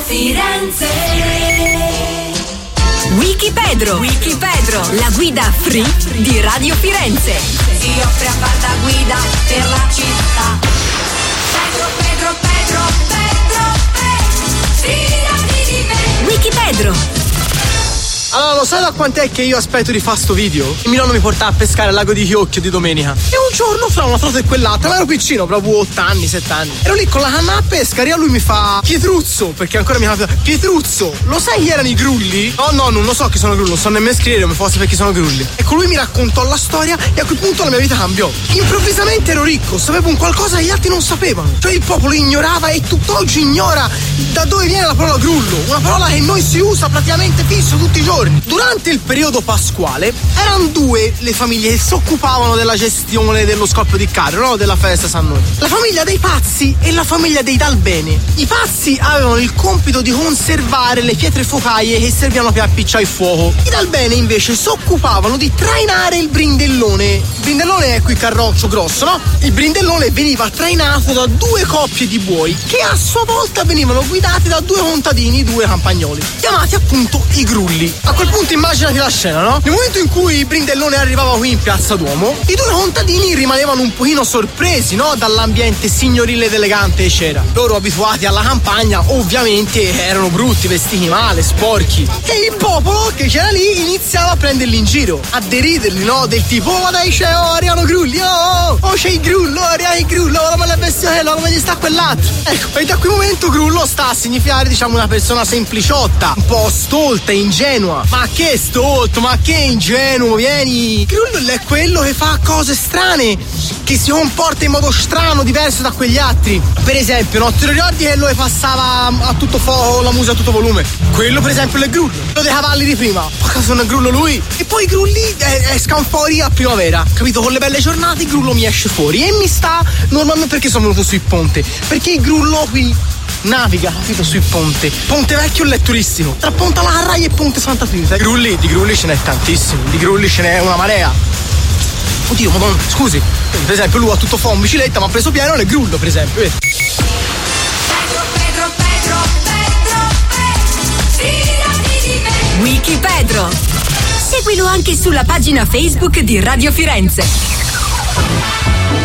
Firenze. Wikipedro, la guida free di Radio Firenze. Si offre a far da guida per la città. Pedro, fidati di me. Wikipedro. Allora, lo sai da quant'è che io aspetto di fare sto video? E mio nonno mi porta a pescare al lago di Chiocchio di domenica. E un giorno fra una frase e quell'altra, ma ero piccino, proprio 8 anni, 7 anni. Ero lì con la canna a pescare e lui mi fa: Pietruzzo, perché ancora mi chiama Pietruzzo, lo sai chi erano i grulli? No, non lo so chi sono grulli, non so nemmeno scrivere, non mi fa sapere chi sono grulli. Ecco, lui mi raccontò la storia e a quel punto la mia vita cambiò. Improvvisamente ero ricco, sapevo un qualcosa che gli altri non sapevano. Cioè il popolo ignorava e tutt'oggi ignora da dove viene la parola grullo. Una parola che noi si usa praticamente fisso tutti i giorni. Durante il periodo pasquale erano 2 le famiglie che si occupavano della gestione dello scoppio di carro, no? Della festa San Noi. La famiglia dei pazzi e la famiglia dei Dalbene. I pazzi avevano il compito di conservare le pietre focaie che servivano per appiccare il fuoco. I Dalbene invece si occupavano di trainare il brindellone. Il brindellone è quel carroccio grosso, no? Il brindellone veniva trainato da 2 coppie di buoi che a sua volta venivano guidati da 2 contadini, 2 campagnoli, chiamati appunto i grulli. A quel punto immaginati la scena, no? Nel momento in cui il brindellone arrivava qui in Piazza Duomo, i 2 contadini rimanevano un pochino sorpresi, no? Dall'ambiente signorile ed elegante che c'era. Loro, abituati alla campagna, ovviamente erano brutti, vestiti male, sporchi. E il popolo che c'era lì iniziava a prenderli in giro, a deriderli, no? Del tipo: oh, dai, c'è, arrivano grulli, c'è il grullo, arriva il grullo, come le bestiole, come gli sta quell'altro. Ecco, e da quel momento grullo sta a significare, diciamo, una persona sempliciotta, un po' stolta, ingenua. Ma che stolto, ma che ingenuo, vieni! Grullo è quello che fa cose strane, che si comporta in modo strano, diverso da quegli altri. Per esempio, no, te lo ricordi che lui passava a tutto fuoco, la musica a tutto volume? Quello per esempio è il grullo. Quello dei cavalli di prima. Ma caso non è grullo lui? E poi i grulli escano fuori a primavera, capito? Con le belle giornate il grullo mi esce fuori e mi sta normalmente. Perché sono venuto sul ponte? Perché il grullo qui naviga, capito, sul ponte. Ponte Vecchio è turissimo. Tra Ponte alla Carraia e Ponte Santa Finita. Di grulli ce n'è tantissimi. Di grulli ce n'è una marea. Oddio, madonna, scusi. Per esempio lui ha tutto fuoco in bicicletta, ma ha preso pieno nel grullo, per esempio. Pedro, fidati di me. Wikipedro. Seguilo anche sulla pagina Facebook di Radio Firenze.